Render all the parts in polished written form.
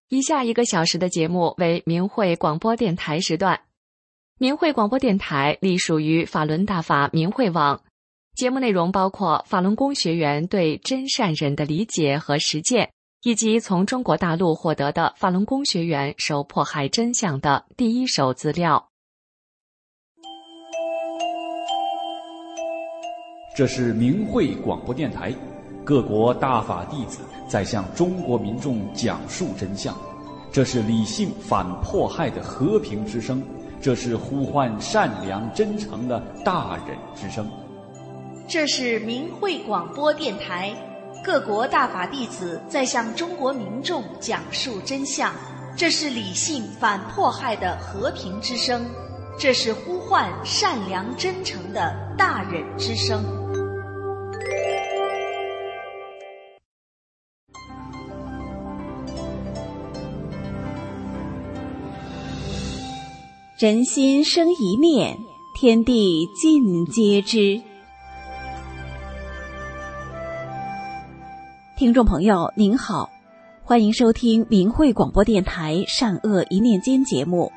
以下1个小时的节目为明慧广播电台时段。明慧广播电台隶属于法轮大法明慧网，节目内容包括法轮功学员对真善忍的理解和实践，以及从中国大陆获得的法轮功学员受迫害真相的第一手资料。 这是明慧广播电台，各国大法弟子在向中国民众讲述真相，这是理性反迫害的和平之声，这是呼唤善良真诚的大忍之声。 这是明慧广播电台，各国大法弟子在向中国民众讲述真相，这是理性反迫害的和平之声，这是呼唤善良真诚的大忍之声。 人心生一念，天地尽皆知。听众朋友您好，欢迎收听明慧广播电台善恶一念间节目。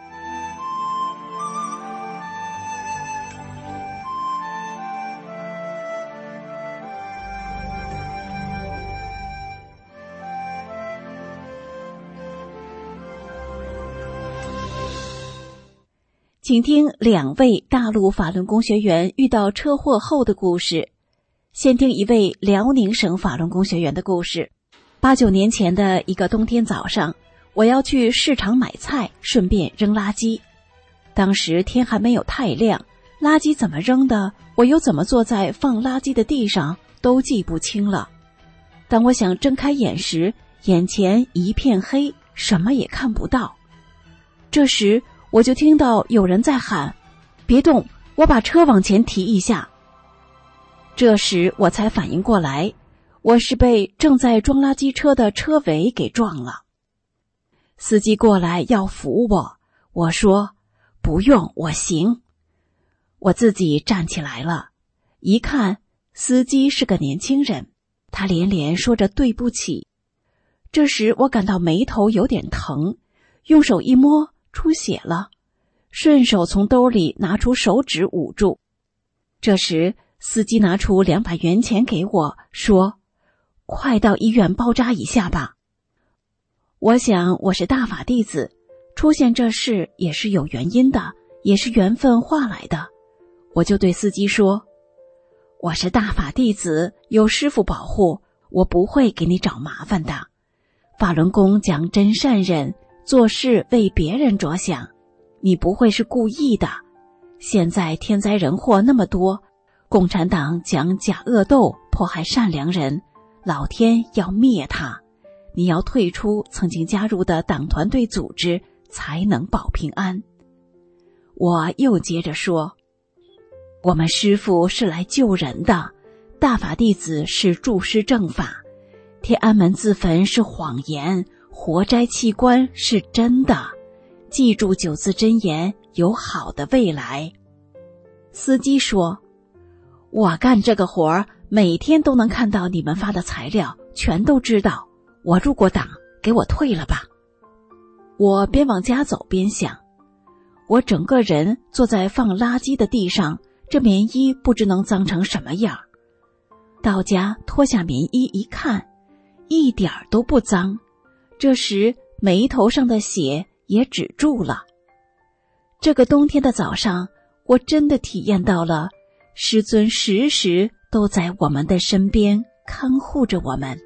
请听2位大陆法轮功学员遇到车祸后的故事。先听一位辽宁省法轮功学员的故事。8、9年前的一个冬天早上，我要去市场买菜，顺便扔垃圾。当时天还没有太亮，垃圾怎么扔的，我又怎么坐在放垃圾的地上，都记不清了。当我想睁开眼时，眼前一片黑，什么也看不到。这时我就听到有人在喊：“别动，我把车往前提一下。”这时我才反应过来，我是被正在装垃圾车的车尾给撞了。司机过来要扶我，我说：“不用，我行。”我自己站起来了，一看，司机是个年轻人，他连连说着对不起。这时我感到眉头有点疼，用手一摸，出血了，顺手从兜里拿出手指捂住。这时司机拿出200元钱给我，说：“快到医院包扎一下吧。”我想我是大法弟子，出现这事也是有原因的，也是缘分化来的。我就对司机说：“我是大法弟子，有师父保护，我不会给你找麻烦的。法轮功讲真善忍，做事为别人着想，你不会是故意的。现在天灾人祸那么多，共产党讲假恶斗，迫害善良人，老天要灭他，你要退出曾经加入的党团队组织，才能保平安。”我又接着说：“我们师父是来救人的，大法弟子是助师正法，天安门自焚是谎言，活摘器官是真的，记住9字真言，有好的未来。”司机说：“我干这个活每天都能看到你们发的材料，全都知道，我入过党，给我退了吧。”我边往家走边想，我整个人坐在放垃圾的地上，这棉衣不知能脏成什么样。到家脱下棉衣一看，一点儿都不脏。这时眉头上的血也止住了。这个冬天的早上，我真的体验到了师尊时时都在我们的身边看护着我们。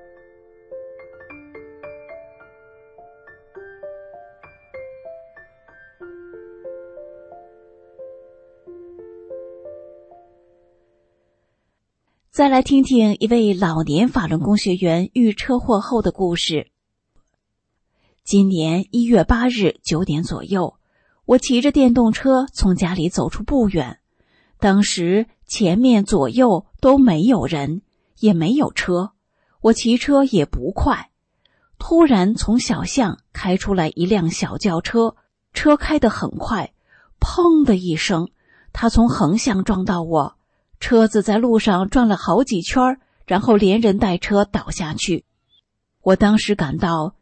再来听听一位老年法轮功学员遇车祸后的故事。今年1月8日9点左右，我骑着电动车从家里走出不远，当时前面左右都没有人，也没有车，我骑车也不快。突然从小巷开出来一辆小轿车，车开得很快，砰的一声，它从横向撞到我，车子在路上转了好几圈，然后连人带车倒下去。我当时感到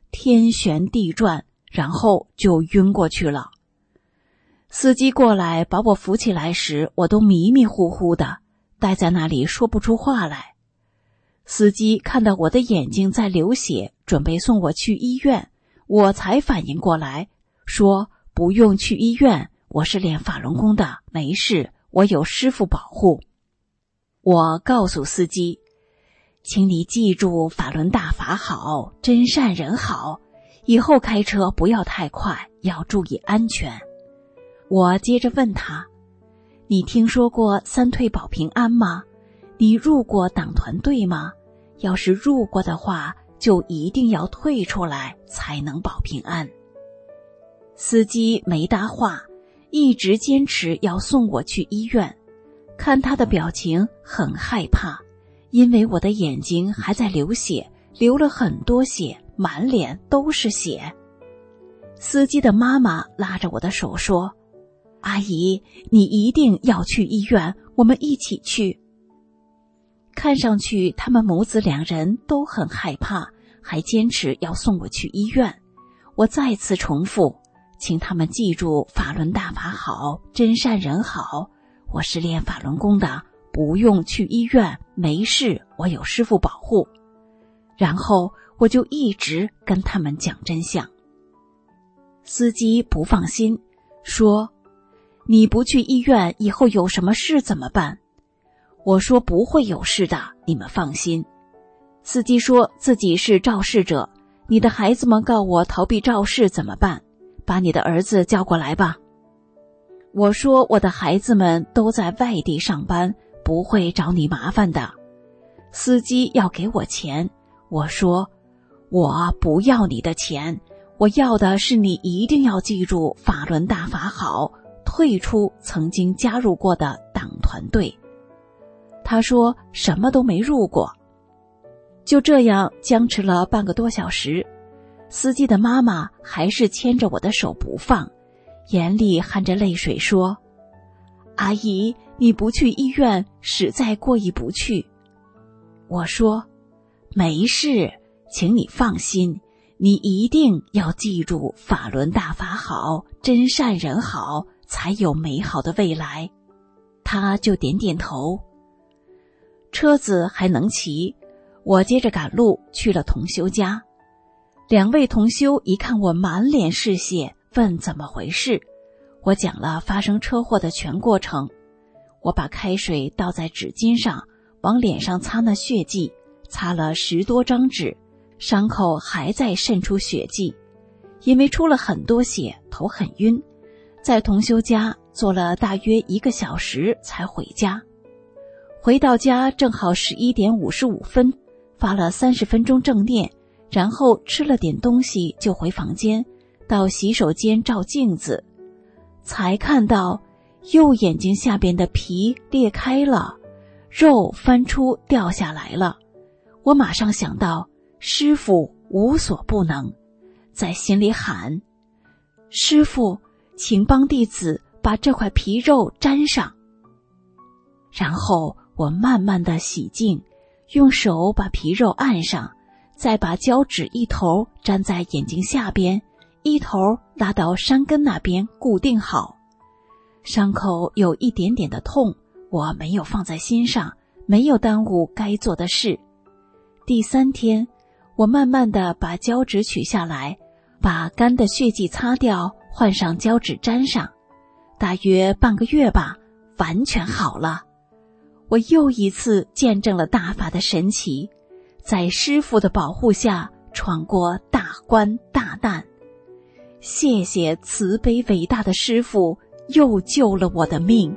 天旋地转，然后就晕过去了。司机过来把我扶起来时，我都迷迷糊糊的，待在那里说不出话来。司机看到我的眼睛在流血，准备送我去医院，我才反应过来，说不用去医院，我是练法轮功的，没事，我有师父保护。我告诉司机，请你记住法轮大法好，真善人好，以后开车不要太快，要注意安全。我接着问他，你听说过三退保平安吗？你入过党团队吗？要是入过的话，就一定要退出来才能保平安。司机没搭话，一直坚持要送我去医院。看他的表情很害怕，因为我的眼睛还在流血，流了很多血，满脸都是血。司机的妈妈拉着我的手说，阿姨，你一定要去医院，我们一起去。看上去他们母子两人都很害怕，还坚持要送我去医院。我再次重复，请他们记住法轮大法好，真善人好，我是练法轮功的，不用去医院，没事，我有师父保护。然后我就一直跟他们讲真相。司机不放心，说，你不去医院，以后有什么事怎么办？我说不会有事的，你们放心。司机说自己是肇事者，你的孩子们告我逃避肇事怎么办？把你的儿子叫过来吧。我说我的孩子们都在外地上班，不会找你麻烦的。司机要给我钱，我说我不要你的钱，我要的是你一定要记住法轮大法好，退出曾经加入过的党团队。他说什么都没入过。就这样僵持了半个多小时，司机的妈妈还是牵着我的手不放，眼里含着泪水说，阿姨，你不去医院，实在过意不去。我说没事，请你放心，你一定要记住法轮大法好，真善人好，才有美好的未来。他就点点头。车子还能骑，我接着赶路去了同修家。两位同修一看我满脸是血，问怎么回事。我讲了发生车祸的全过程。我把开水倒在纸巾上，往脸上擦那血迹，擦了10多张纸，伤口还在渗出血迹。因为出了很多血，头很晕，在同修家坐了大约1个小时才回家。回到家正好11点55分，发了30分钟正念，然后吃了点东西就回房间，到洗手间照镜子，才看到右眼睛下边的皮裂开了，肉翻出掉下来了。我马上想到师父无所不能，在心里喊，师父，请帮弟子把这块皮肉粘上。然后我慢慢地洗净，用手把皮肉按上，再把胶纸一头粘在眼睛下边，一头拉到山根那边固定好。伤口有一点点的痛，我没有放在心上，没有耽误该做的事。第3天，我慢慢地把胶纸取下来，把干的血迹擦掉，换上胶纸粘上，大约半个月吧，完全好了。我又一次见证了大法的神奇，在师父的保护下闯过大关大难。谢谢慈悲伟大的师父，又救了我的命。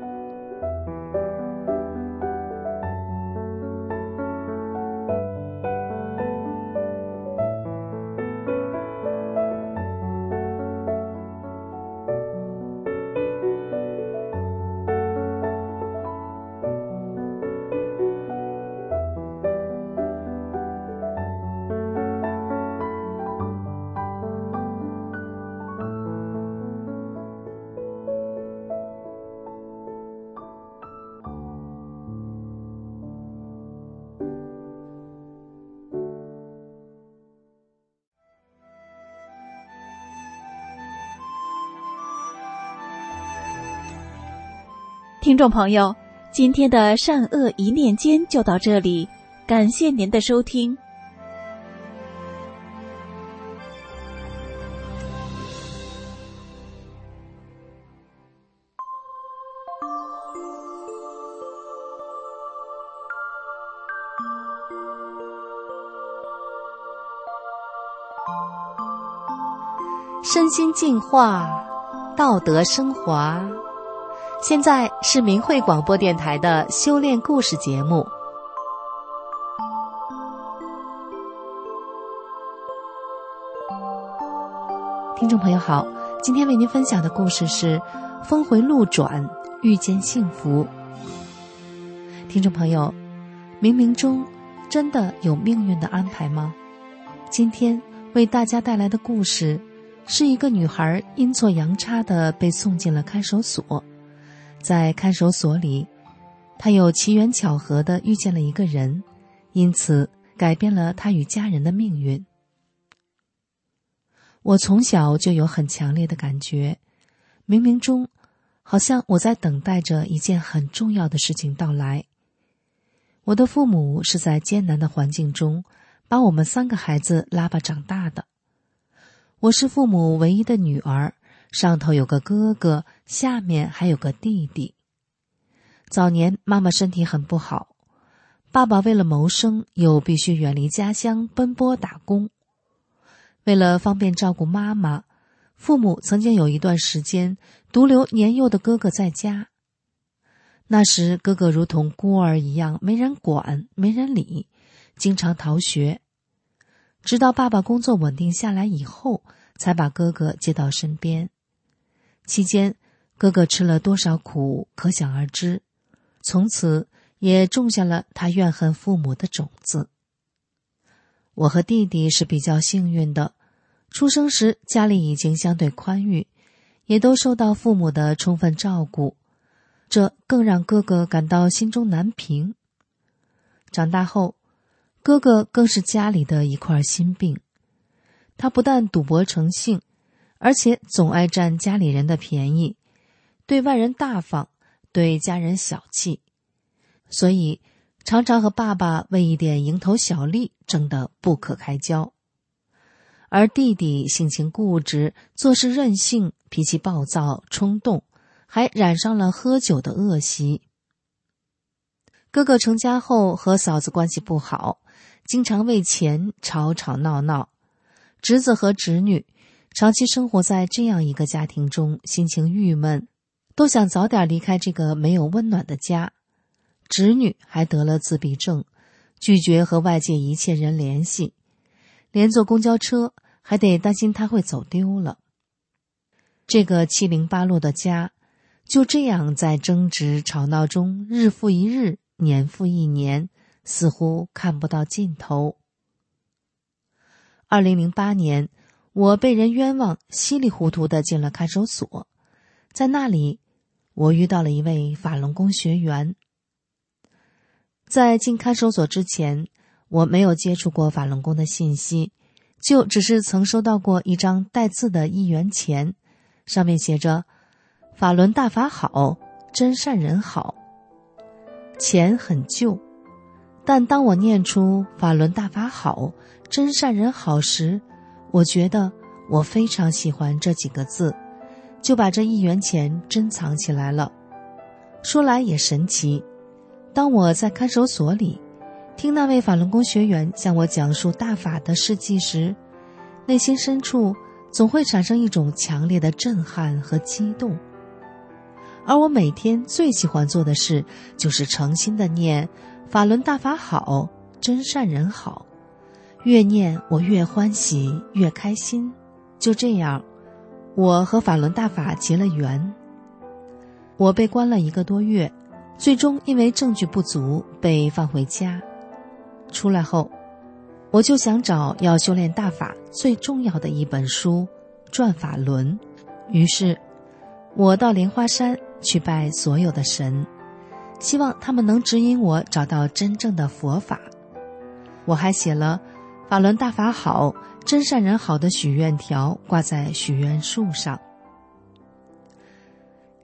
听众朋友，今天的善恶一念间就到这里，感谢您的收听。 身心净化，道德升华。现在是明慧广播电台的修炼故事节目。听众朋友好，今天为您分享的故事是峰回路转，遇见幸福。听众朋友，冥冥中真的有命运的安排吗？今天为大家带来的故事是一个女孩阴错阳差地被送进了看守所。在看守所里，她有奇缘巧合地遇见了一个人，因此改变了她与家人的命运。我从小就有很强烈的感觉，冥冥中好像我在等待着一件很重要的事情到来。我的父母是在艰难的环境中把我们3个孩子拉拔长大的。我是父母唯一的女儿，上头有个哥哥，下面还有个弟弟。早年妈妈身体很不好，爸爸为了谋生又必须远离家乡奔波打工。为了方便照顾妈妈，父母曾经有一段时间独留年幼的哥哥在家。那时哥哥如同孤儿一样，没人管，没人理，经常逃学。直到爸爸工作稳定下来以后，才把哥哥接到身边。期间哥哥吃了多少苦可想而知，从此也种下了他怨恨父母的种子。我和弟弟是比较幸运的，出生时家里已经相对宽裕，也都受到父母的充分照顾，这更让哥哥感到心中难平。长大后，哥哥更是家里的一块心病。他不但赌博成性，而且总爱占家里人的便宜，对外人大方，对家人小气，所以常常和爸爸为一点蝇头小利争得不可开交。而弟弟性情固执，做事任性，脾气暴躁冲动，还染上了喝酒的恶习。哥哥成家后和嫂子关系不好，经常为钱吵吵闹闹。侄子和侄女长期生活在这样一个家庭中，心情郁闷，都想早点离开这个没有温暖的家。侄女还得了自闭症，拒绝和外界一切人联系，连坐公交车还得担心她会走丢了。这个七零八落的家就这样在争执吵闹中日复一日，年复一年，似乎看不到尽头。2008年，我被人冤枉，稀里糊涂地进了看守所。在那里，我遇到了一位法轮功学员。在进看守所之前，我没有接触过法轮功的信息，就只是曾收到过一张带字的1元钱，上面写着法轮大法好，真善人好。钱很旧，但当我念出法轮大法好，真善人好时，我觉得我非常喜欢这几个字，就把这1元钱珍藏起来了。说来也神奇，当我在看守所里听那位法轮功学员向我讲述大法的事迹时，内心深处总会产生一种强烈的震撼和激动。而我每天最喜欢做的事，就是诚心地念法轮大法好，真善人好。越念我越欢喜，越开心。就这样，我和法轮大法结了缘。我被关了1个多月，最终因为证据不足被放回家。出来后，我就想找要修炼大法最重要的一本书《转法轮》。于是我到莲花山去拜所有的神，希望他们能指引我找到真正的佛法。我还写了法轮大法好，真善人好的许愿条挂在许愿树上。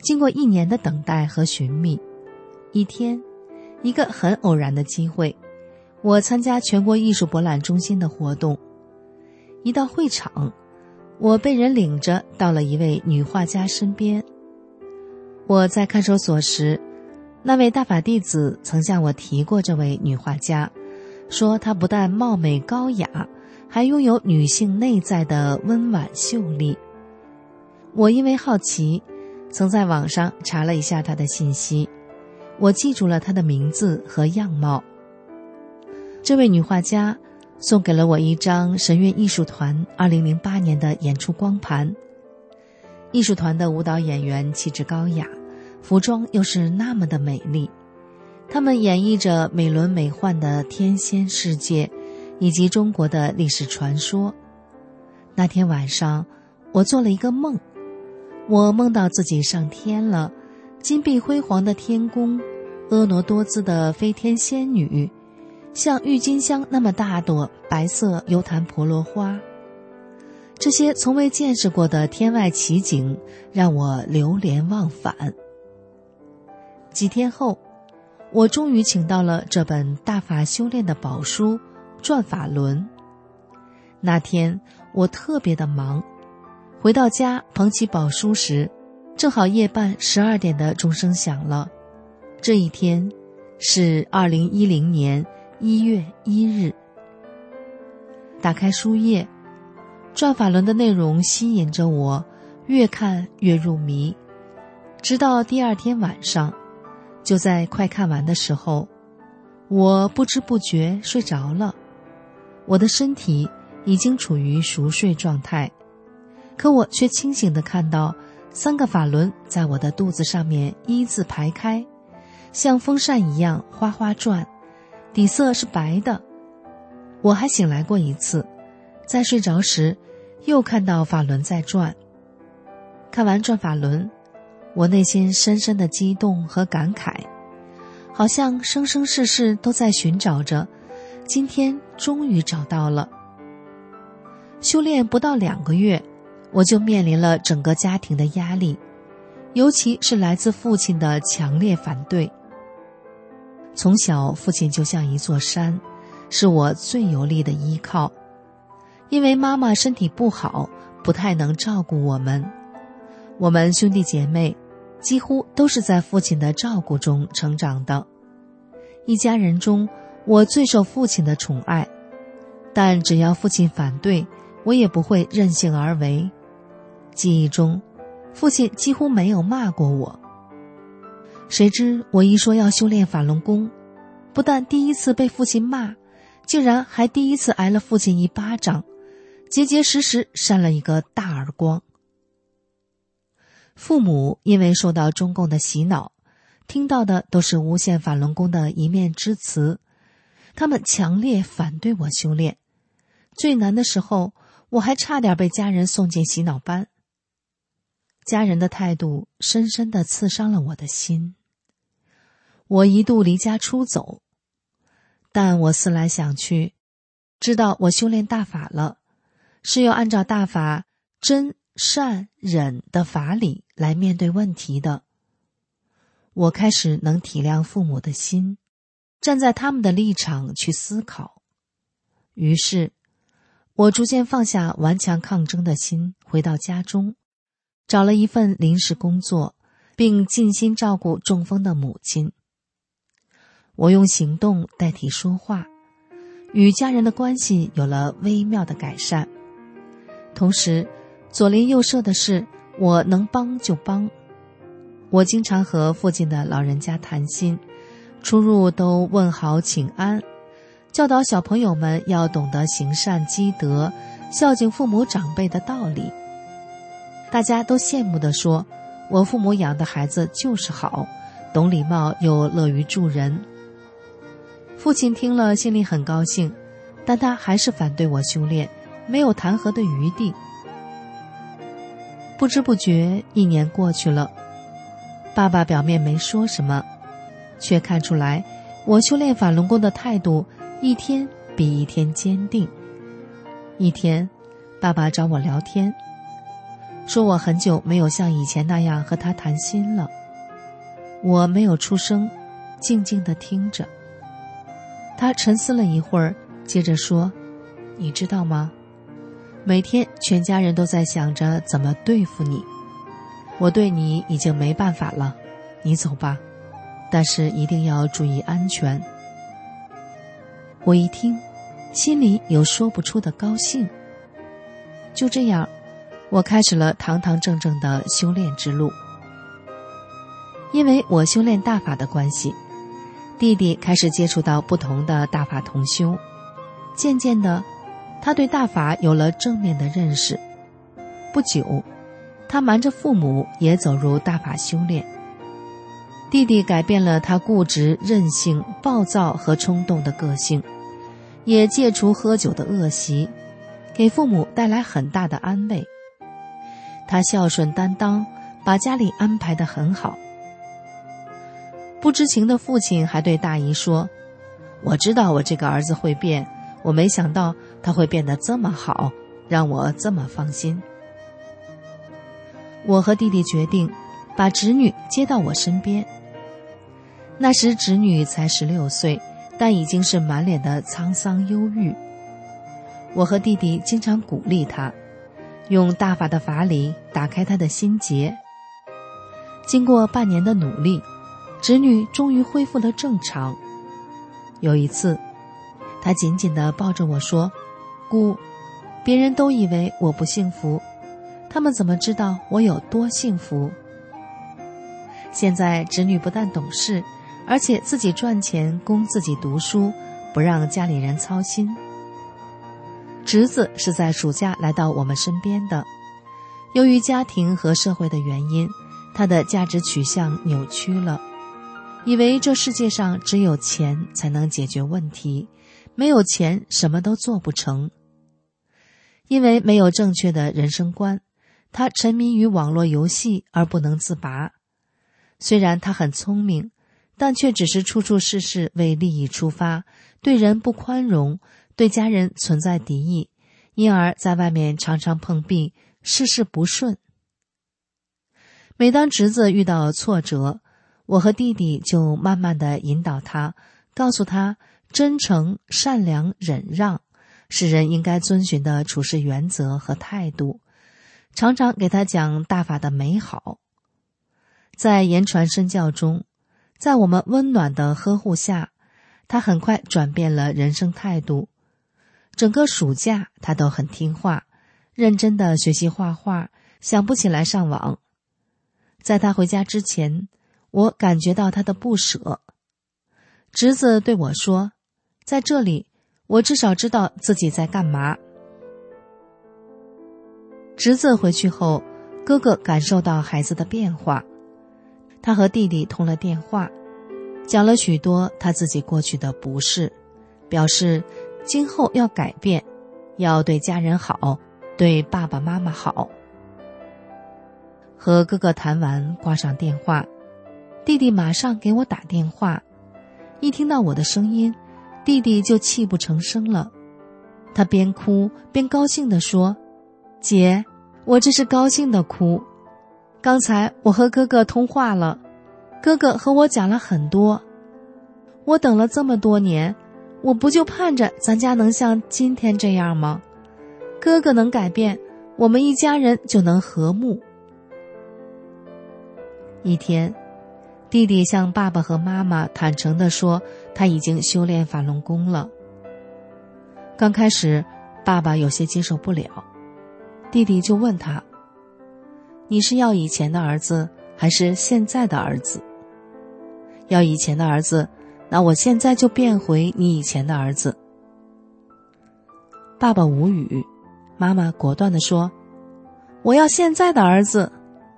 经过1年的等待和寻觅，一天，一个很偶然的机会，我参加全国艺术博览中心的活动。一到会场，我被人领着到了一位女画家身边。我在看守所时，那位大法弟子曾向我提过这位女画家，说她不但貌美高雅，还拥有女性内在的温婉秀丽。我因为好奇，曾在网上查了一下她的信息，我记住了她的名字和样貌。这位女画家送给了我一张神韵艺术团2008年的演出光盘。艺术团的舞蹈演员气质高雅，服装又是那么的美丽，他们演绎着美轮美奂的天仙世界以及中国的历史传说。那天晚上，我做了一个梦，我梦到自己上天了，金碧辉煌的天宫，婀娜多姿的飞天仙女，像郁金香那么大朵白色油檀婆罗花。这些从未见识过的天外奇景让我流连忘返。几天后，我终于请到了这本大法修炼的宝书《转法轮》。那天我特别的忙，回到家捧起宝书时，正好夜半12点的钟声响了。这一天是2010年1月1日。打开书页，转法轮的内容吸引着我，越看越入迷。直到第2天晚上，就在快看完的时候，我不知不觉睡着了。我的身体已经处于熟睡状态，可我却清醒地看到3个法轮在我的肚子上面一字排开，像风扇一样哗哗转，底色是白的。我还醒来过一次，在睡着时又看到法轮在转。看完转法轮，我内心深深的激动和感慨，好像生生世世都在寻找着，今天终于找到了。修炼不到2个月，我就面临了整个家庭的压力，尤其是来自父亲的强烈反对。从小，父亲就像一座山，是我最有力的依靠。因为妈妈身体不好，不太能照顾我们。我们兄弟姐妹几乎都是在父亲的照顾中成长的。一家人中，我最受父亲的宠爱，但只要父亲反对，我也不会任性而为。记忆中，父亲几乎没有骂过我。谁知我一说要修炼法轮功，不但第一次被父亲骂，竟然还第一次挨了父亲一巴掌，结结实实扇了一个大耳光。父母因为受到中共的洗脑，听到的都是诬陷法轮功的一面之词，他们强烈反对我修炼。最难的时候，我还差点被家人送进洗脑班。家人的态度深深地刺伤了我的心。我一度离家出走，但我思来想去，知道我修炼大法了，是要按照大法真善忍的法理来面对问题的。我开始能体谅父母的心，站在他们的立场去思考。于是我逐渐放下顽强抗争的心，回到家中，找了一份临时工作，并尽心照顾中风的母亲。我用行动代替说话，与家人的关系有了微妙的改善。同时，左邻右舍的事，我能帮就帮。我经常和附近的老人家谈心，出入都问好请安，教导小朋友们要懂得行善积德，孝敬父母长辈的道理。大家都羡慕地说，我父母养的孩子就是好，懂礼貌又乐于助人。父亲听了心里很高兴，但他还是反对我修炼，没有弹劾的余地。不知不觉1年过去了，爸爸表面没说什么，却看出来我修炼法轮功的态度一天比一天坚定。一天，爸爸找我聊天， 说我很久没有像以前那样和他谈心了。我没有出声，静静地听着。他沉思了一会儿，接着说，你知道吗？每天全家人都在想着怎么对付你，我对你已经没办法了，你走吧，但是一定要注意安全。我一听，心里有说不出的高兴。就这样，我开始了堂堂正正的修炼之路。因为我修炼大法的关系，弟弟开始接触到不同的大法同修，渐渐的，他对大法有了正面的认识。不久，他瞒着父母也走入大法修炼。弟弟改变了他固执、任性、暴躁和冲动的个性，也戒除喝酒的恶习，给父母带来很大的安慰。他孝顺担当，把家里安排得很好。不知情的父亲还对大姨说，我知道我这个儿子会变，我没想到他会变得这么好，让我这么放心。我和弟弟决定把侄女接到我身边。那时侄女才16岁，但已经是满脸的沧桑忧郁。我和弟弟经常鼓励她，用大法的法理打开她的心结。经过半年的努力，侄女终于恢复了正常。有一次，她紧紧地抱着我说，姑，别人都以为我不幸福，他们怎么知道我有多幸福？现在侄女不但懂事，而且自己赚钱供自己读书，不让家里人操心。侄子是在暑假来到我们身边的，由于家庭和社会的原因，他的价值取向扭曲了，以为这世界上只有钱才能解决问题，没有钱什么都做不成。因为没有正确的人生观，他沉迷于网络游戏而不能自拔。虽然他很聪明，但却只是处处事事为利益出发，对人不宽容，对家人存在敌意，因而在外面常常碰壁，事事不顺。每当侄子遇到挫折，我和弟弟就慢慢地引导他，告诉他真诚、善良、忍让是人应该遵循的处事原则和态度，常常给他讲大法的美好。在言传身教中，在我们温暖的呵护下，他很快转变了人生态度。整个暑假他都很听话，认真地学习画画，想不起来上网。在他回家之前，我感觉到他的不舍。侄子对我说，在这里，我至少知道自己在干嘛。侄子回去后，哥哥感受到孩子的变化，他和弟弟通了电话，讲了许多他自己过去的不是，表示今后要改变，要对家人好，对爸爸妈妈好。和哥哥谈完，挂上电话，弟弟马上给我打电话。一听到我的声音，弟弟就泣不成声了。他边哭边高兴地说，姐，我这是高兴的哭。刚才我和哥哥通话了，哥哥和我讲了很多。我等了这么多年，我不就盼着咱家能像今天这样吗？哥哥能改变，我们一家人就能和睦。一天，弟弟向爸爸和妈妈坦诚地说，他已经修炼法轮功了。刚开始，爸爸有些接受不了，弟弟就问他，你是要以前的儿子，还是现在的儿子？要以前的儿子，那我现在就变回你以前的儿子。爸爸无语，妈妈果断地说，我要现在的儿子。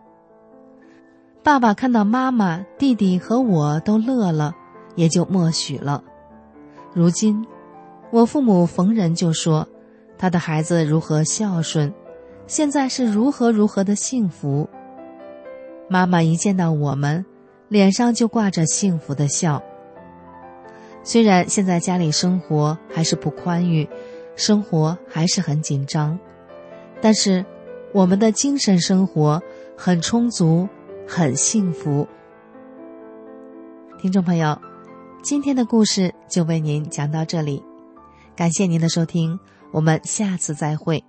爸爸看到妈妈、弟弟和我都乐了，也就默许了。如今，我父母逢人就说，他的孩子如何孝顺，现在是如何的幸福。妈妈一见到我们，脸上就挂着幸福的笑。虽然现在家里生活还是不宽裕，生活还是很紧张，但是我们的精神生活很充足，很幸福。听众朋友，今天的故事就为您讲到这里，感谢您的收听，我们下次再会。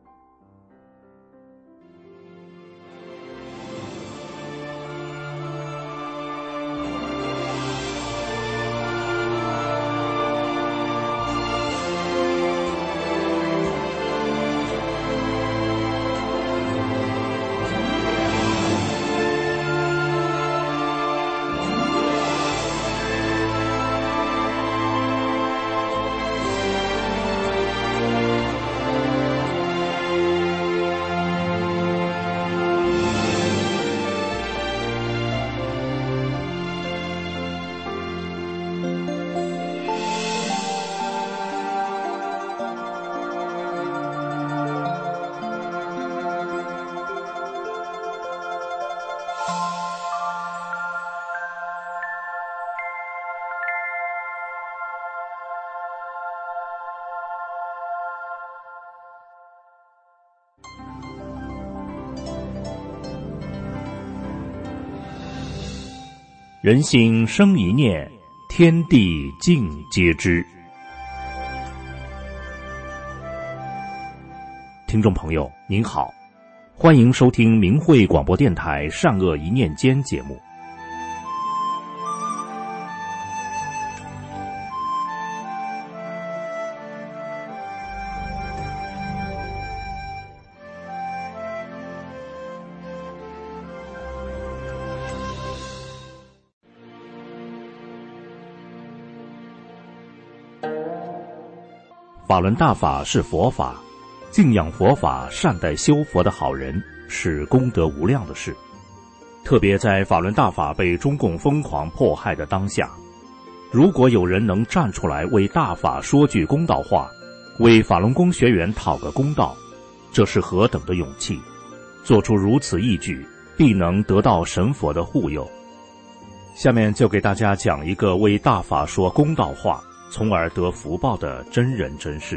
人心生一念，天地尽皆知。听众朋友您好，欢迎收听明慧广播电台善恶一念间节目。法轮大法是佛法，敬仰佛法、善待修佛的好人是功德无量的事。特别在法轮大法被中共疯狂迫害的当下，如果有人能站出来为大法说句公道话，为法轮功学员讨个公道，这是何等的勇气！做出如此义举，必能得到神佛的护佑。下面就给大家讲一个为大法说公道话，从而得福报的真人真事。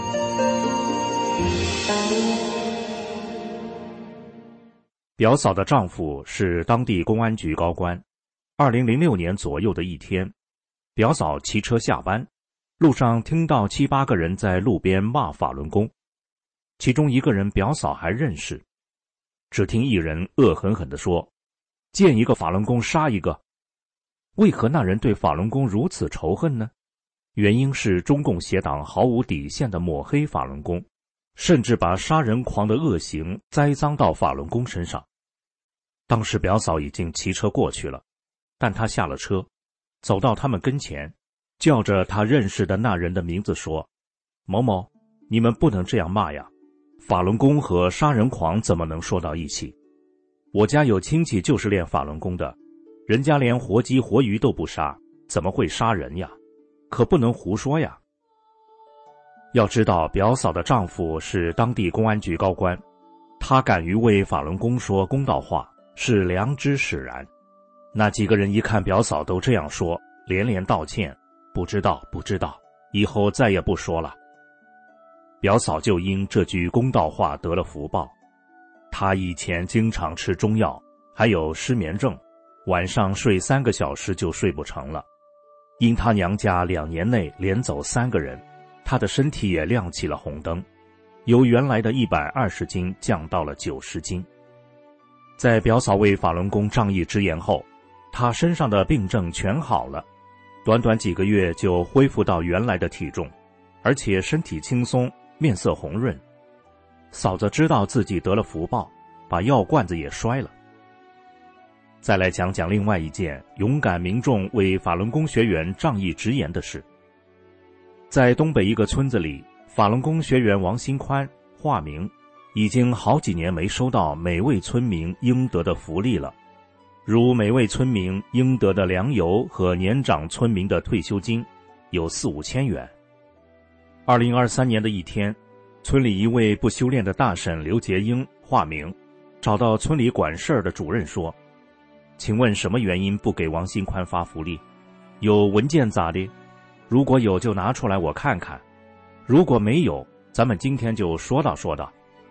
表嫂的丈夫是当地公安局高官。2006年左右的一天，表嫂骑车下班，路上听到7、8个人在路边骂法轮功，其中一个人表嫂还认识。只听一人恶狠狠地说：“见一个法轮功杀一个。”为何那人对法轮功如此仇恨呢？原因是中共邪党毫无底线地抹黑法轮功，甚至把杀人狂的恶行栽赃到法轮功身上。当时表嫂已经骑车过去了，但她下了车，走到他们跟前，叫着她认识的那人的名字说：“某某，你们不能这样骂呀，法轮功和杀人狂怎么能说到一起？我家有亲戚就是练法轮功的，人家连活鸡活鱼都不杀，怎么会杀人呀？可不能胡说呀。”要知道表嫂的丈夫是当地公安局高官，他敢于为法轮功说公道话，是良知使然。那几个人一看表嫂都这样说，连连道歉，不知道，以后再也不说了。表嫂就因这句公道话得了福报。她以前经常吃中药，还有失眠症，晚上睡3个小时就睡不成了。因她娘家2年内连走3个人，她的身体也亮起了红灯，由原来的120斤降到了90斤。在表嫂为法轮功仗义直言后，她身上的病症全好了，短短几个月就恢复到原来的体重，而且身体轻松，面色红润。嫂子知道自己得了福报，把药罐子也摔了。再来讲讲另外一件勇敢民众为法轮功学员仗义直言的事。在东北一个村子里，法轮功学员王新宽化名，已经好几年没收到每位村民应得的福利了，如每位村民应得的粮油和年长村民的退休金，有4、5千元。2023年的一天，村里一位不修炼的大婶刘杰英化名，找到村里管事儿的主任说：“请问什么原因不给王新宽发福利？有文件咋的？如果有就拿出来我看看，如果没有，咱们今天就说道说道。”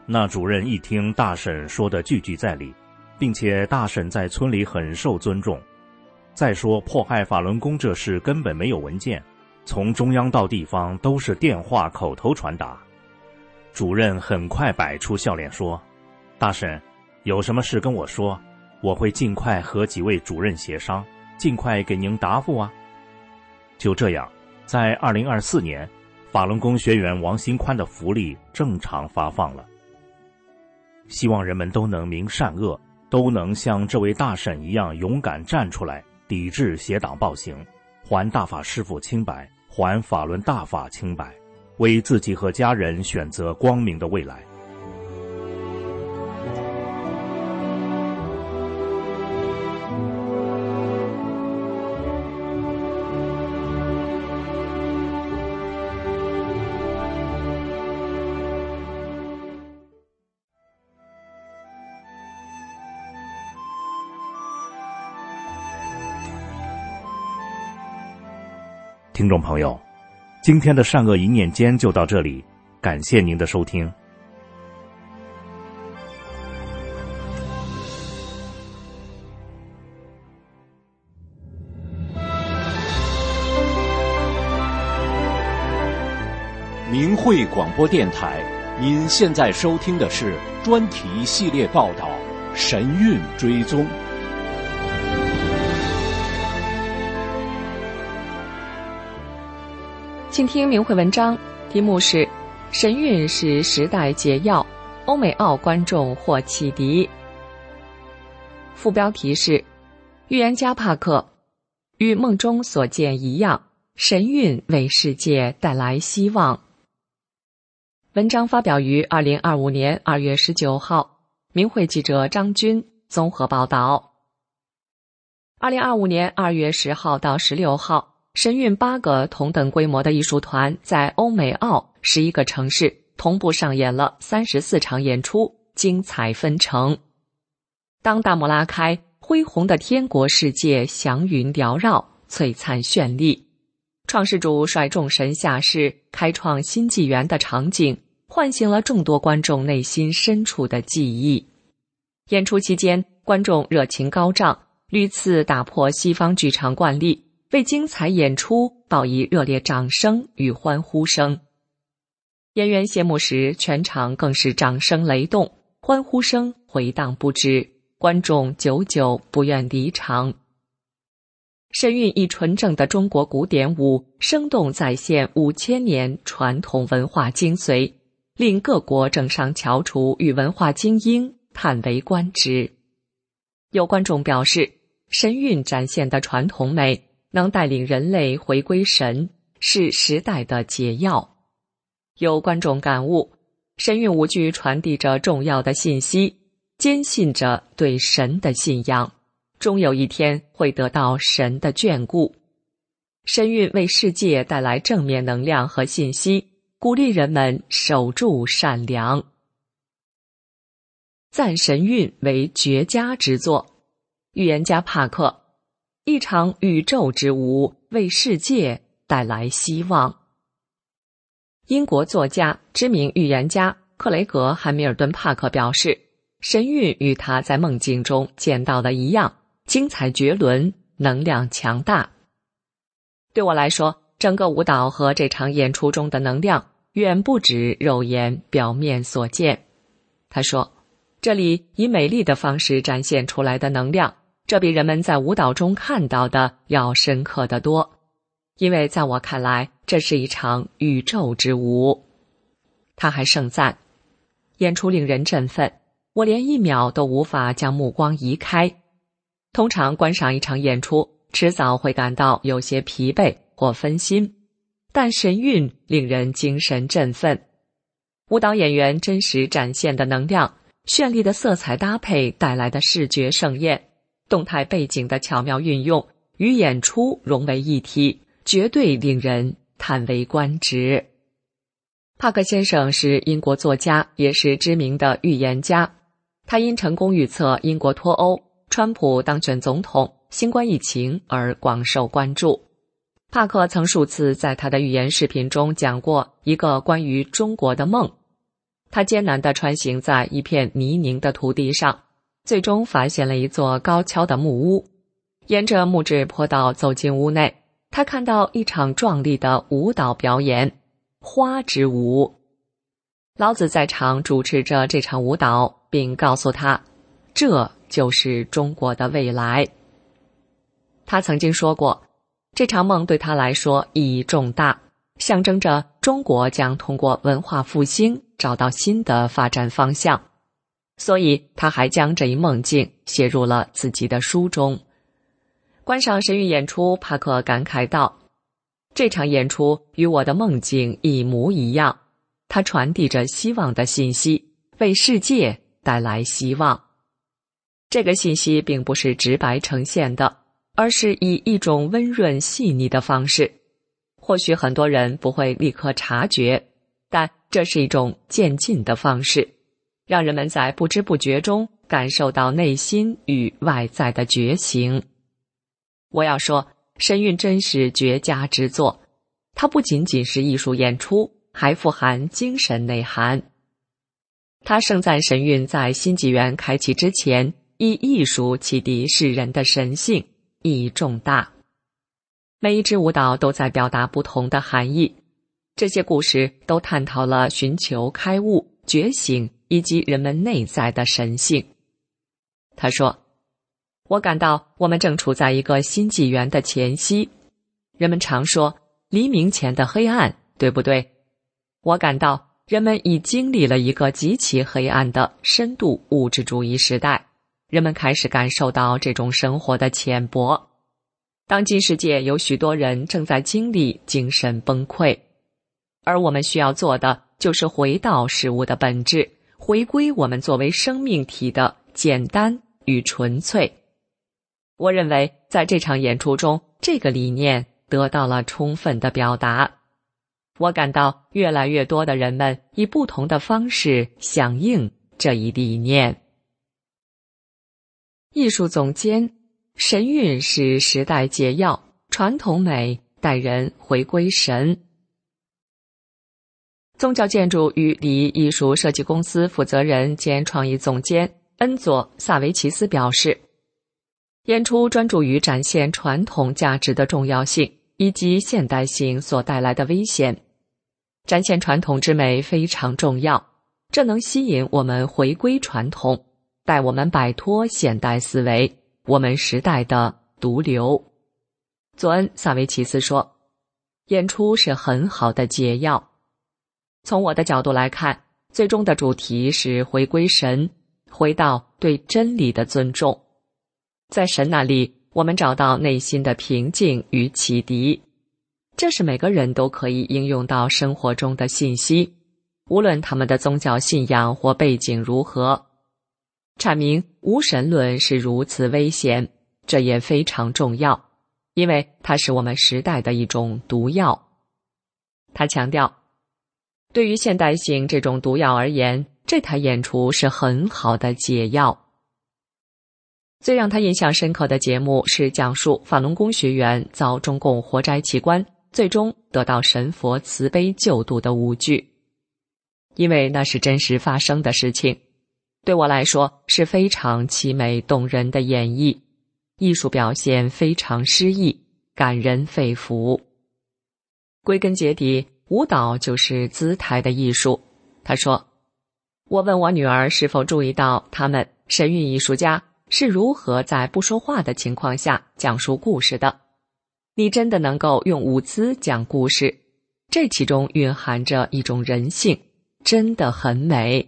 那主任一听大婶说的句句在理，并且大婶在村里很受尊重。再说迫害法轮功这事根本没有文件，从中央到地方都是电话口头传达。主任很快摆出笑脸说，大婶，有什么事跟我说，我会尽快和几位主任协商，尽快给您答复啊。就这样，在2024年，法轮功学员王新宽的福利正常发放了。希望人们都能明善恶，都能像这位大婶一样勇敢站出来，抵制邪党暴行，还大法师父清白，还法轮大法清白，为自己和家人选择光明的未来。听众朋友，今天的善恶一念间就到这里，感谢您的收听。 明慧广播电台，您现在收听的是专题系列报道《神韵追踪》。 请听明慧文章，题目是“神韵是时代解药，欧美澳观众获启迪”。副标题是“预言家帕克与梦中所见一样，神韵为世界带来希望”。文章发表于2025年2月19号，明慧记者张军综合报道。2025年2月10号到16号。神韵8个同等规模的艺术团在欧美澳11个城市同步上演了34场演出，精彩纷呈。当大幕拉开，恢宏的天国世界祥云缭绕，璀璨绚丽。创世主率众神下世，开创新纪元的场景，唤醒了众多观众内心深处的记忆。演出期间，观众热情高涨，屡次打破西方剧场惯例，为精彩演出报以热烈掌声与欢呼声。演员谢幕时，全场更是掌声雷动，欢呼声回荡不止，观众久久不愿离场。神韵以纯正的中国古典舞，生动再现5000年传统文化精髓，令各国政商翘楚与文化精英叹为观止。有观众表示，神韵展现的传统美能带领人类回归神，是时代的解药。有观众感悟，神韵舞剧传递着重要的信息，坚信着对神的信仰，终有一天会得到神的眷顾。神韵为世界带来正面能量和信息，鼓励人们守住善良。赞神韵为绝佳之作，预言家帕克，一场宇宙之舞为世界带来希望。英国作家、知名预言家克雷格·汉密尔顿·帕克表示，神韵与他在梦境中见到的一样，精彩绝伦，能量强大。对我来说，整个舞蹈和这场演出中的能量远不止肉眼表面所见。他说，这里以美丽的方式展现出来的能量，这比人们在舞蹈中看到的要深刻得多，因为在我看来，这是一场宇宙之舞。他还盛赞，演出令人振奋，我连1秒都无法将目光移开。通常观赏一场演出，迟早会感到有些疲惫或分心，但神韵令人精神振奋。舞蹈演员真实展现的能量，绚丽的色彩搭配带来的视觉盛宴，动态背景的巧妙运用与演出融为一体，绝对令人叹为观止。帕克先生是英国作家，也是知名的预言家。他因成功预测英国脱欧、川普当选总统、新冠疫情而广受关注。帕克曾数次在他的预言视频中讲过一个关于中国的梦。 他艰难地穿行在一片泥泞的土地上，最终发现了一座高跷的木屋。沿着木质坡道走进屋内，他看到一场壮丽的舞蹈表演——花之舞。老子在场主持着这场舞蹈，并告诉他，这就是中国的未来。他曾经说过，这场梦对他来说意义重大，象征着中国将通过文化复兴找到新的发展方向。所以他还将这一梦境写入了自己的书中。观赏神韵演出，帕克感慨道，这场演出与我的梦境一模一样，它传递着希望的信息，为世界带来希望。这个信息并不是直白呈现的，而是以一种温润细腻的方式。或许很多人不会立刻察觉，但这是一种渐进的方式，让人们在不知不觉中感受到内心与外在的觉醒。我要说，神韵真是绝佳之作，它不仅仅是艺术演出，还富含精神内涵。它盛赞神韵在新纪元开启之前，以艺术启迪世人的神性，意义重大。每一支舞蹈都在表达不同的含义，这些故事都探讨了寻求开悟、觉醒以及人们内在的神性。他说，我感到我们正处在一个新纪元的前夕。人们常说黎明前的黑暗，对不对？我感到人们已经历了一个极其黑暗的深度物质主义时代，人们开始感受到这种生活的浅薄。当今世界有许多人正在经历精神崩溃，而我们需要做的就是回到事物的本质，回归我们作为生命体的简单与纯粹。我认为在这场演出中，这个理念得到了充分的表达。我感到越来越多的人们以不同的方式响应这一理念。艺术总监，神韵是时代解药，传统美带人回归神。宗教建筑与礼仪艺术设计公司负责人兼创意总监恩佐·萨维奇斯表示，演出专注于展现传统价值的重要性以及现代性所带来的危险。展现传统之美非常重要，这能吸引我们回归传统，带我们摆脱现代思维，我们时代的毒瘤。佐恩·萨维奇斯说，演出是很好的解药。从我的角度来看，最终的主题是回归神，回到对真理的尊重。在神那里，我们找到内心的平静与启迪，这是每个人都可以应用到生活中的信息，无论他们的宗教信仰或背景如何。阐明无神论是如此危险，这也非常重要，因为它是我们时代的一种毒药。他强调，对于现代性这种毒药而言，这台演出是很好的解药。最让他印象深刻的节目是讲述法轮功学员遭中共活摘器官，最终得到神佛慈悲救度的舞剧。因为那是真实发生的事情，对我来说是非常凄美动人的演绎，艺术表现非常诗意，感人肺腑。归根结底，舞蹈就是姿态的艺术。他说，我问我女儿是否注意到他们神韵艺术家是如何在不说话的情况下讲述故事的。你真的能够用舞姿讲故事，这其中蕴含着一种人性，真的很美。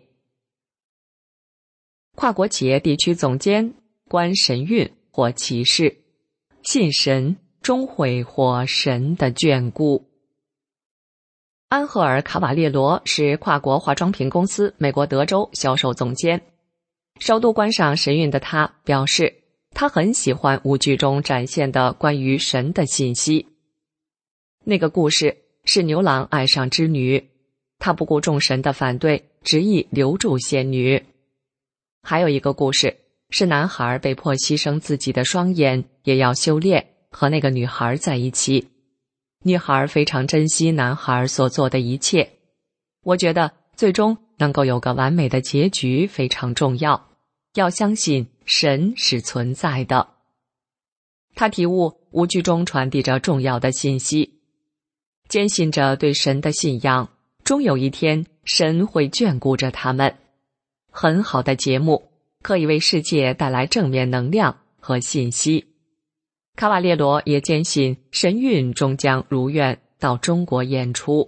跨国企业地区总监，观神韵或启示，信神终会获神的眷顾。安赫尔·卡瓦列罗是跨国化妆品公司美国德州销售总监。首度观赏神韵的他表示，他很喜欢舞剧中展现的关于神的信息。那个故事是牛郎爱上织女，他不顾众神的反对，执意留住仙女。还有一个故事是男孩被迫牺牲自己的双眼，也要修炼，和那个女孩在一起。女孩非常珍惜男孩所做的一切。我觉得最终能够有个完美的结局非常重要，要相信神是存在的。他体悟舞剧中传递着重要的信息，坚信着对神的信仰，终有一天神会眷顾着他们。很好的节目，可以为世界带来正面能量和信息。卡瓦列罗也坚信神韵终将如愿到中国演出。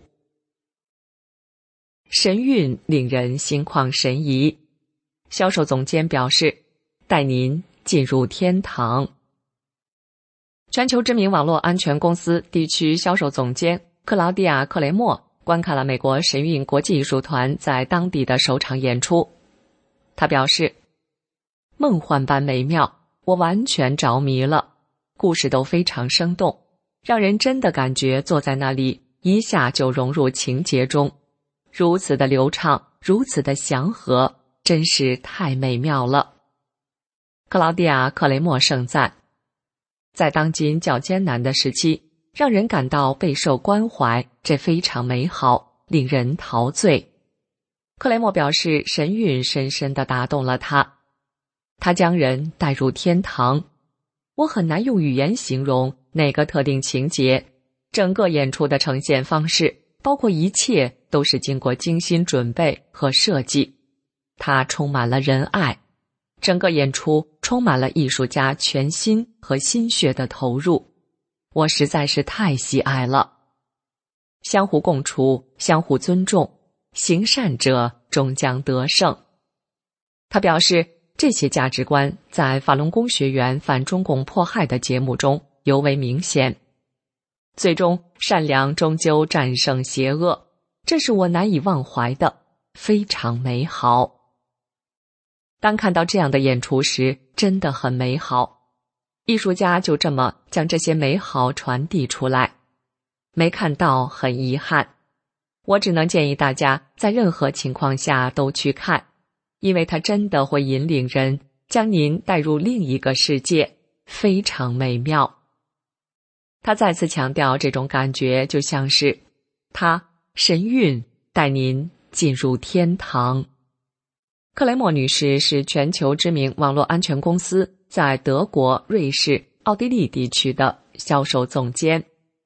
神韵令人心旷神怡，销售总监表示，带您进入天堂。全球知名网络安全公司地区销售总监克劳蒂亚·克雷默观看了美国神韵国际艺术团在当地的首场演出。他表示，梦幻般美妙，我完全着迷了，故事都非常生动，让人真的感觉坐在那里一下就融入情节中，如此的流畅，如此的祥和，真是太美妙了。克劳蒂亚·克雷默盛赞，在当今较艰难的时期，让人感到备受关怀，这非常美好，令人陶醉。克雷默表示，神韵深深地打动了他，他将人带入天堂。我很难用语言形容哪个特定情节，整个演出的呈现方式，包括一切都是经过精心准备和设计。它充满了仁爱，整个演出充满了艺术家全心和心血的投入，我实在是太喜爱了。相互共处，相互尊重，行善者终将得胜。他表示，这些价值观在法轮功学员反中共迫害的节目中尤为明显。最终，善良终究战胜邪恶，这是我难以忘怀的，非常美好。当看到这样的演出时，真的很美好。艺术家就这么将这些美好传递出来。没看到很遗憾，我只能建议大家在任何情况下都去看，因为它真的会引领人，将您带入另一个世界，非常美妙。他再次强调，这种感觉就像是神韵带您进入天堂。克雷默女士是全球知名网络安全公司在德国、瑞士、奥地利地区的销售总监。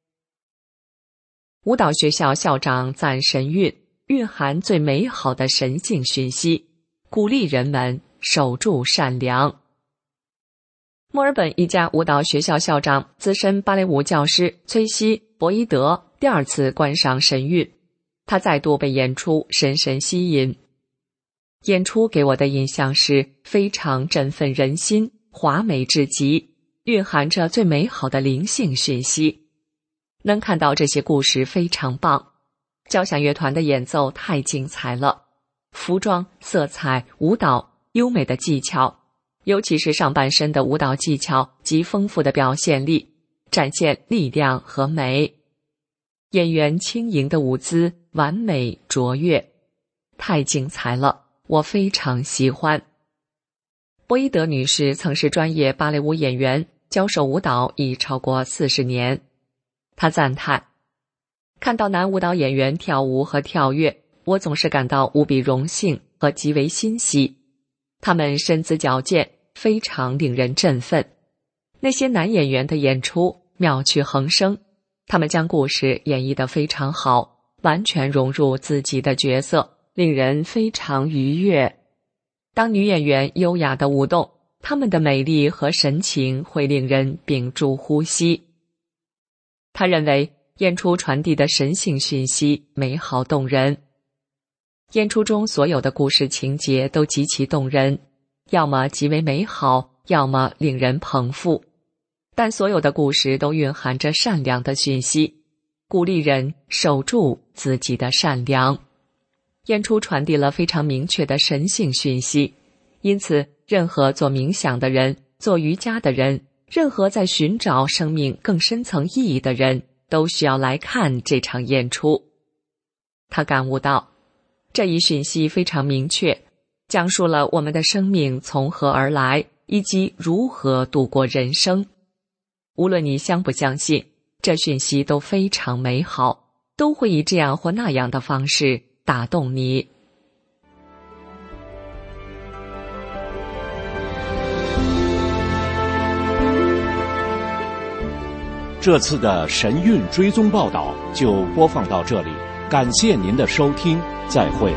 舞蹈学校校长赞神韵蕴含最美好的神性讯息，鼓励人们守住善良。墨尔本一家舞蹈学校校长、资深芭蕾舞教师崔西·博伊德第二次观赏神韵，他再度被演出深深吸引。演出给我的印象是非常振奋人心，华美至极，蕴含着最美好的灵性讯息。能看到这些故事非常棒，交响乐团的演奏太精彩了，服装、色彩、舞蹈、优美的技巧，尤其是上半身的舞蹈技巧及丰富的表现力，展现力量和美。演员轻盈的舞姿完美卓越，太精彩了，我非常喜欢。博伊德女士曾是专业芭蕾舞演员，教授舞蹈已超过40年。她赞叹，看到男舞蹈演员跳舞和跳跃，我总是感到无比荣幸和极为欣喜。他们身姿矫健，非常令人振奋。那些男演员的演出妙趣横生，他们将故事演绎得非常好，完全融入自己的角色，令人非常愉悦。当女演员优雅地舞动，她们的美丽和神情会令人屏住呼吸。他认为演出传递的神性讯息美好动人。演出中所有的故事情节都极其动人，要么极为美好，要么令人捧腹。但所有的故事都蕴含着善良的讯息，鼓励人守住自己的善良。演出传递了非常明确的神性讯息，因此任何做冥想的人、做瑜伽的人，任何在寻找生命更深层意义的人，都需要来看这场演出。他感悟到，这一讯息非常明确，讲述了我们的生命从何而来，以及如何度过人生。无论你相不相信，这讯息都非常美好，都会以这样或那样的方式打动你。 这次的神韵追踪报道就播放到这里，感谢您的收听，再会。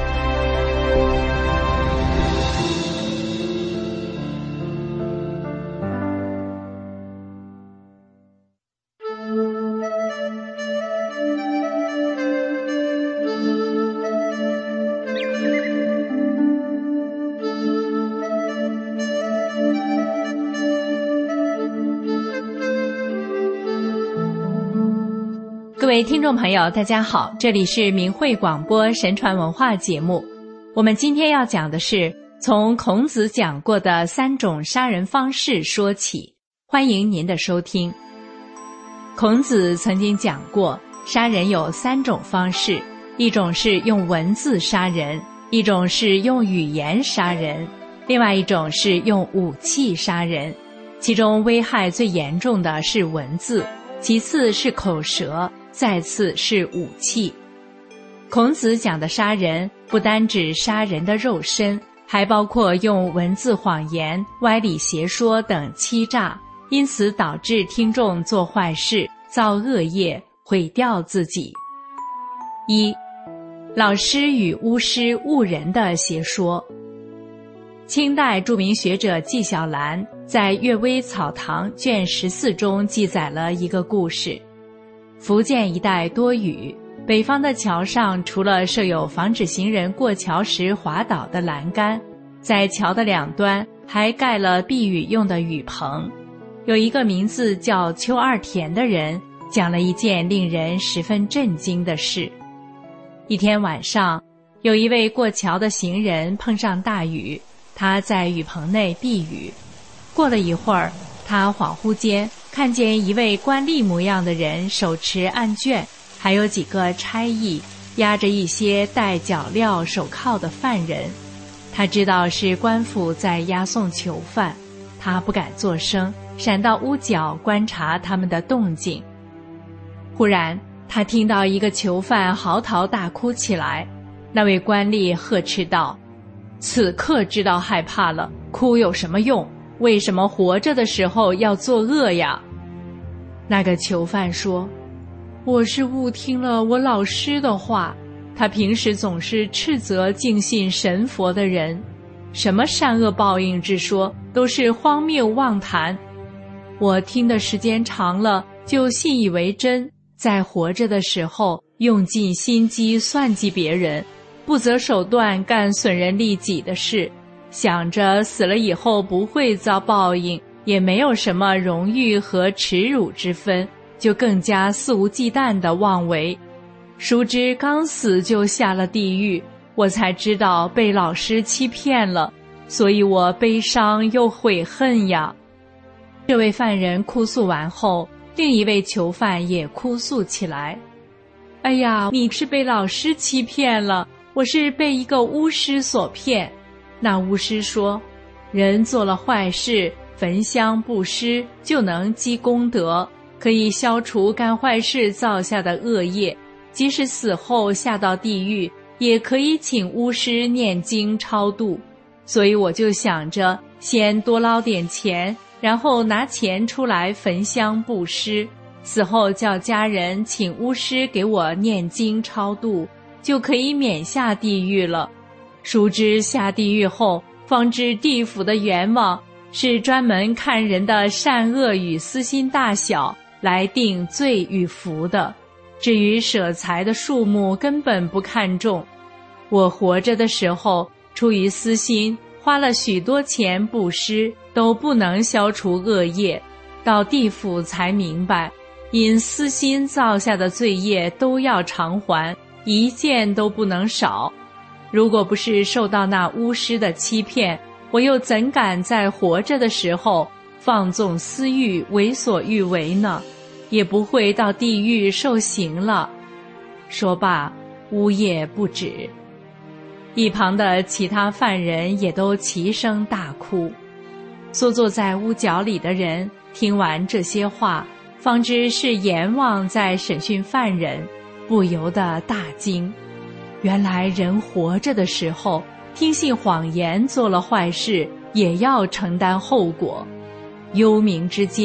各位听众朋友，大家好，这里是明慧广播神传文化节目。我们今天要讲的是从孔子讲过的3种杀人方式说起，欢迎您的收听。孔子曾经讲过，杀人有3种方式，一种是用文字杀人，一种是用语言杀人，另外一种是用武器杀人。其中危害最严重的是文字，其次是口舌，再次是武器。孔子讲的杀人不单指杀人的肉身，还包括用文字谎言、歪理邪说等欺诈，因此导致听众做坏事、造恶业、毁掉自己。1. 老师与巫师误人的邪说。清代著名学者纪晓岚在《阅微草堂》卷14中记载了一个故事。福建一带多雨，北方的桥上除了设有防止行人过桥时滑倒的栏杆，在桥的两端还盖了避雨用的雨棚。有一个名字叫邱二田的人讲了一件令人十分震惊的事。一天晚上，有一位过桥的行人碰上大雨，他在雨棚内避雨。过了一会儿，他恍惚间看见一位官吏模样的人手持案卷，还有几个差役押着一些戴脚镣手铐的犯人。他知道是官府在押送囚犯，他不敢作声，闪到屋角观察他们的动静。忽然他听到一个囚犯嚎啕大哭起来，那位官吏呵斥道：此刻知道害怕了，哭有什么用？为什么活着的时候要作恶呀？那个囚犯说：我是误听了我老师的话，他平时总是斥责敬信神佛的人，什么善恶报应之说都是荒谬妄谈。我听的时间长了，就信以为真，在活着的时候用尽心机算计别人，不择手段干损人利己的事，想着死了以后不会遭报应，也没有什么荣誉和耻辱之分，就更加肆无忌惮地妄为。殊知刚死就下了地狱，我才知道被老师欺骗了，所以我悲伤又悔恨呀。这位犯人哭诉完后，另一位囚犯也哭诉起来：哎呀，你是被老师欺骗了，我是被一个巫师所骗。那巫师说，人做了坏事，焚香布施就能积功德，可以消除干坏事造下的恶业，即使死后下到地狱，也可以请巫师念经超度。所以我就想着先多捞点钱，然后拿钱出来焚香布施，死后叫家人请巫师给我念经超度，就可以免下地狱了。殊知下地狱后，方知地府的阎王是专门看人的善恶与私心大小来定罪与福的，至于舍财的数目根本不看重。我活着的时候出于私心花了许多钱布施，都不能消除恶业，到地府才明白，因私心造下的罪业都要偿还，一件都不能少。如果不是受到那巫师的欺骗，我又怎敢在活着的时候放纵私欲，为所欲为呢？也不会到地狱受刑了。说罢，呜咽不止。一旁的其他犯人也都齐声大哭。缩坐在屋角里的人听完这些话，方知是阎王在审讯犯人，不由得大惊。原来人活着的时候听信谎言做了坏事，也要承担后果。幽冥之间，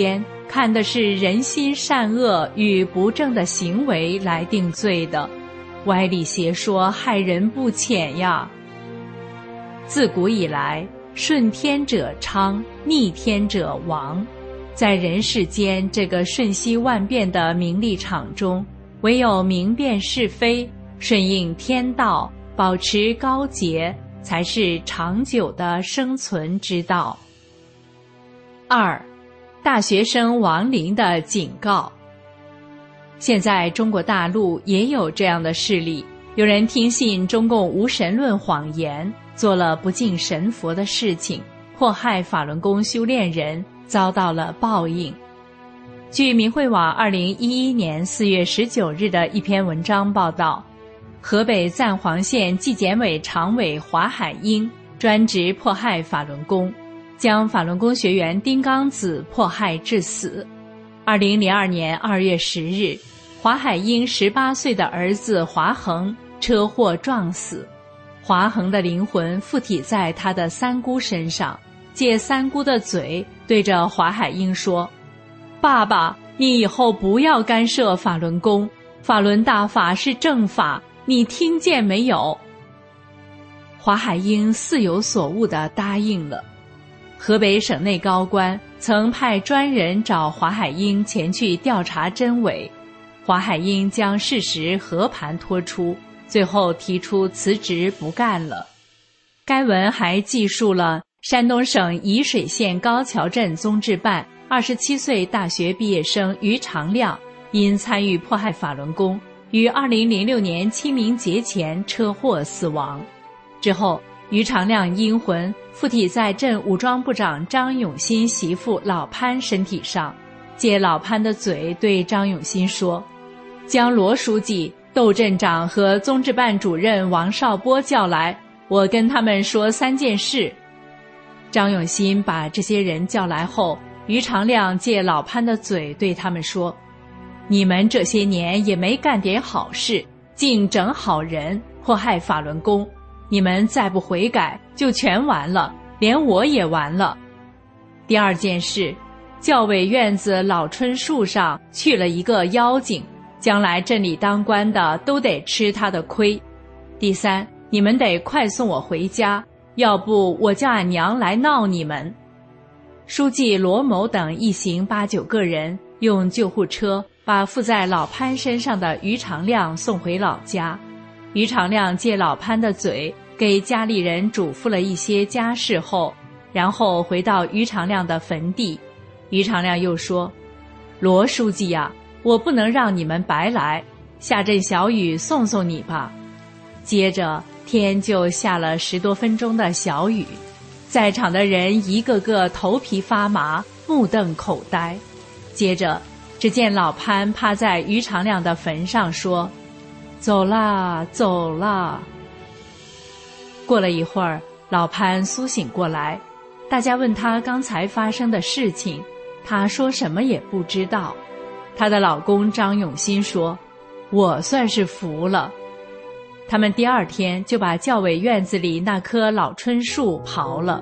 看的是人心善恶与不正的行为来定罪的，歪理邪说害人不浅呀。自古以来，顺天者昌，逆天者亡。在人世间这个瞬息万变的名利场中，唯有明辨是非，顺应天道，保持高洁，才是长久的生存之道。2. 大学生亡灵的警告。现在中国大陆也有这样的事例，有人听信中共无神论谎言，做了不敬神佛的事情，迫害法轮功修炼人，遭到了报应。据明慧网2011年4月19日的一篇文章报道，河北赞皇县纪检委常委华海英专职迫害法轮功，将法轮功学员丁刚子迫害致死。2002年2月10日，华海英18岁的儿子华恒车祸撞死，华恒的灵魂附体在他的三姑身上，借三姑的嘴对着华海英说：爸爸，你以后不要干涉法轮功，法轮大法是正法，你听见没有？华海英似有所悟地答应了。河北省内高官曾派专人找华海英前去调查真伪，华海英将事实和盘托出，最后提出辞职不干了。该文还记述了山东省沂水县高桥镇综治办27岁大学毕业生于长亮因参与迫害法轮功，于2006年清明节前车祸死亡。之后，于长亮阴魂附体在镇武装部长张永新媳妇老潘身体上，借老潘的嘴对张永新说：将罗书记、窦镇长和综治办主任王少波叫来，我跟他们说3件事。张永新把这些人叫来后，于长亮借老潘的嘴对他们说：你们这些年也没干点好事，净整好人，迫害法轮功，你们再不悔改，就全完了，连我也完了。第2件事，教委院子老春树上去了一个妖精，将来镇里当官的都得吃他的亏。第3，你们得快送我回家，要不我叫俺娘来闹你们。书记罗某等一行8、9个人用救护车把附在老潘身上的于长亮送回老家。于长亮借老潘的嘴给家里人嘱咐了一些家事后，然后回到于长亮的坟地。于长亮又说：罗书记呀，我不能让你们白来，下阵小雨送送你吧。接着天就下了10多分钟的小雨，在场的人一个个头皮发麻，目瞪口呆。接着只见老潘趴在于长亮的坟上说：走啦，走啦。过了一会儿，老潘苏醒过来，大家问他刚才发生的事情，他说什么也不知道。她的老公张永新说：我算是服了。他们第2天就把教委院子里那棵老春树刨了。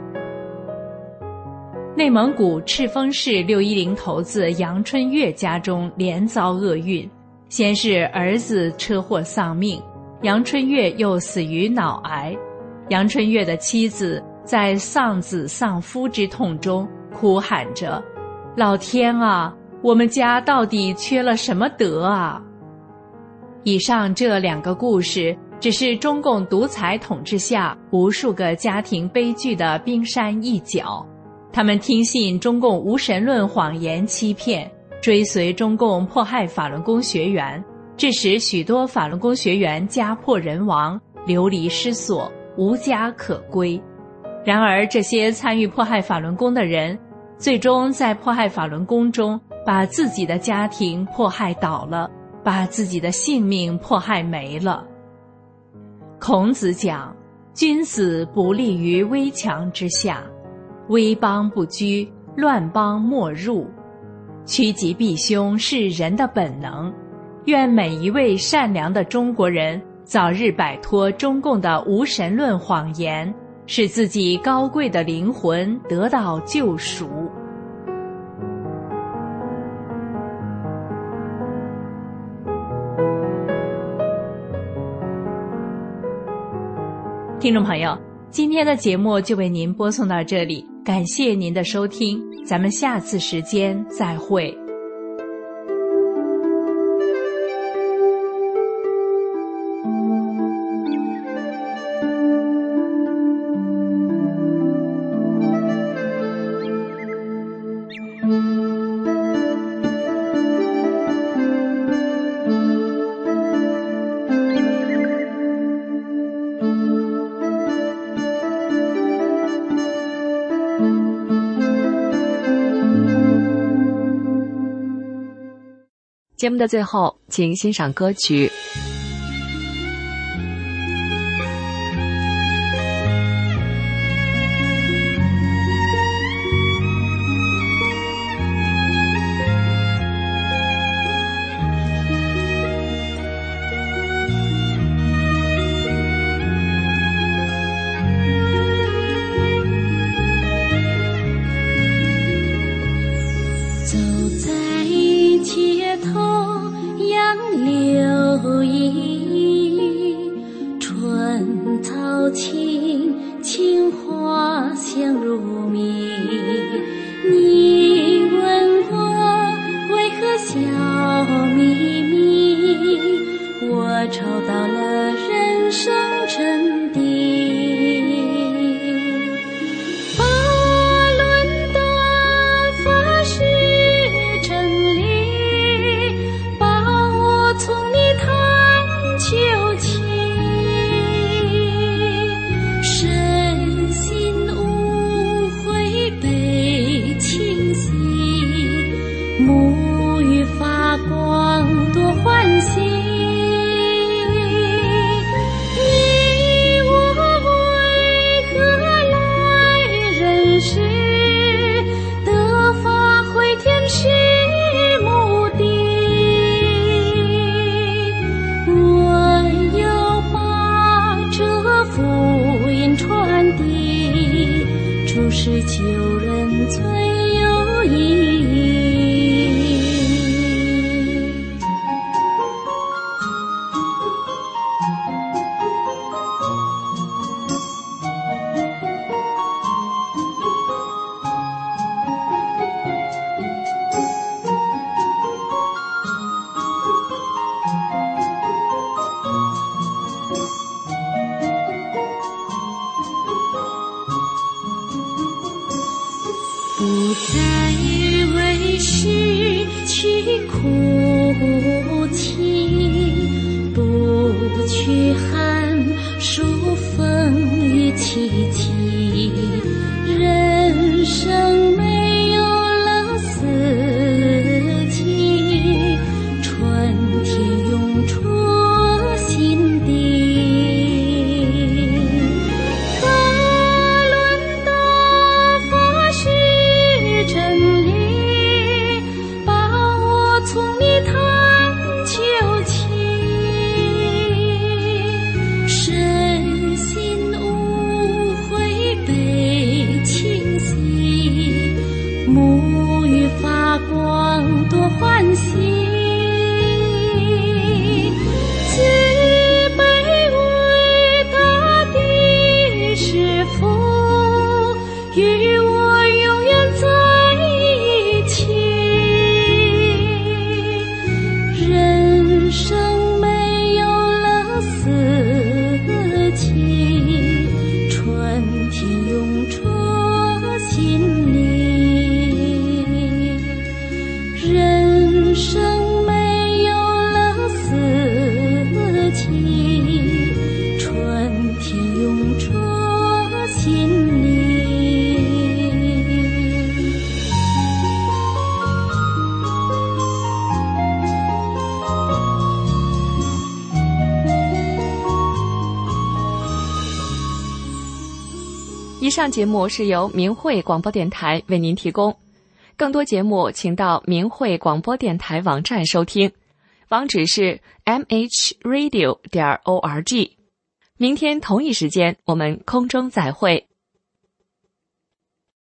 内蒙古赤峰市610头子杨春月家中连遭厄运，先是儿子车祸丧命，杨春月又死于脑癌。杨春月的妻子在丧子丧夫之痛中哭喊着：老天啊，我们家到底缺了什么德啊？以上这2个故事只是中共独裁统治下无数个家庭悲剧的冰山一角。他们听信中共无神论谎言欺骗，追随中共迫害法轮功学员，致使许多法轮功学员家破人亡，流离失所，无家可归。然而这些参与迫害法轮功的人，最终在迫害法轮功中把自己的家庭迫害倒了，把自己的性命迫害没了。孔子讲：君子不立于危墙之下，危邦不居，乱邦莫入。趋吉避凶是人的本能，愿每一位善良的中国人早日摆脱中共的无神论谎言，使自己高贵的灵魂得到救赎。 听众朋友，今天的节目就为您播送到这里，感谢您的收听，咱们下次时间再会。 节目的最后，请欣赏歌曲。 走在街头杨柳依，春草青，青花香如蜜。你问我为何笑眯眯，我找到了人生真谛。处世救人最有意义。不再为失去哭泣，不去喊数风雨凄凄，人生没有了四季，春天涌出心底。沐浴发光多欢喜，慈悲伟大的师父与我永远在一起。人生没有了四季，春天涌出心里。人生没有了四季，春天涌出心里。 以上节目是由明慧广播电台为您提供。更多节目请到明慧广播电台网站收听，网址是 mhradio.org。明天同一时间我们空中再会。